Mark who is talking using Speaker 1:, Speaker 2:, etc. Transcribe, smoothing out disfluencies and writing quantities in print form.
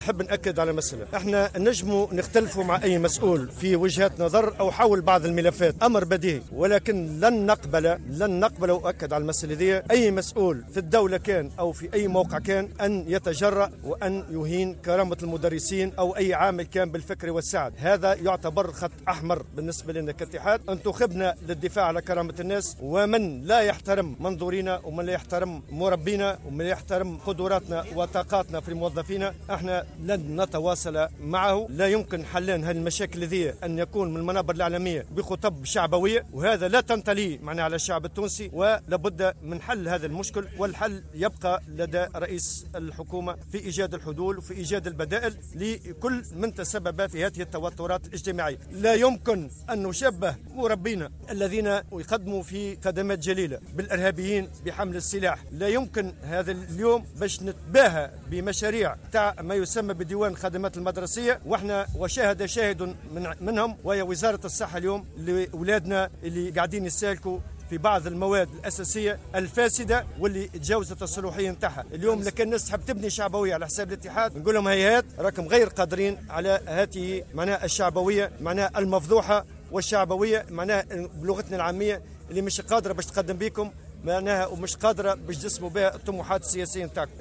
Speaker 1: نحب نأكد على مسألة، احنا نجموا نختلفوا مع أي مسؤول في وجهات نظر أو حول بعض الملفات، أمر بديهي، ولكن لن نقبل وأكد على المسألة دي أي مسؤول في الدولة كان أو في أي موقع كان أن يتجرأ وأن يهين كرامة المدرسين أو أي عامل كان بالفكر والسعد. هذا يعتبر خط أحمر بالنسبة لنا كاتحاد. انتخبنا للدفاع على كرامة الناس، ومن لا يحترم منظورنا ومن لا يحترم مربينا ومن لا يحترم قدراتنا وطاقاتنا في موظفينا، احنا لن نتواصل معه. لا يمكن حلان هذه المشاكل ذي أن يكون من المنابر الإعلامية بخطب شعبوية، وهذا لا تنتلي معناها على الشعب التونسي، ولابد من حل هذا المشكل، والحل يبقى لدى رئيس الحكومة في إيجاد الحلول وفي إيجاد البدائل لكل من تسبب في هذه التوترات الاجتماعية. لا يمكن أن نشبه مربينا الذين يقدموا في خدمات جليلة بالإرهابيين بحمل السلاح. لا يمكن هذا اليوم باش نتباهى بمشاريع تاع ما يسمى بديوان الخدمات المدرسية، واحنا وشاهد شاهد منهم وهي وزارة الصحة اليوم لأولادنا اللي قاعدين يسالكوا في بعض المواد الأساسية الفاسدة واللي تجاوزت الصلاحية نتاعها. اليوم لكن الناس تحب تبني شعبوية على حساب الاتحاد، نقول لهم هيهات راكم غير قادرين على هذه معناها الشعبوية، معناها المفضوحة، والشعبوية معناها بلغتنا العامية اللي مش قادرة باش تقدم بكم معناها ومش قادرة باش تجسموا بها الطموحات السياسية نتاعكم.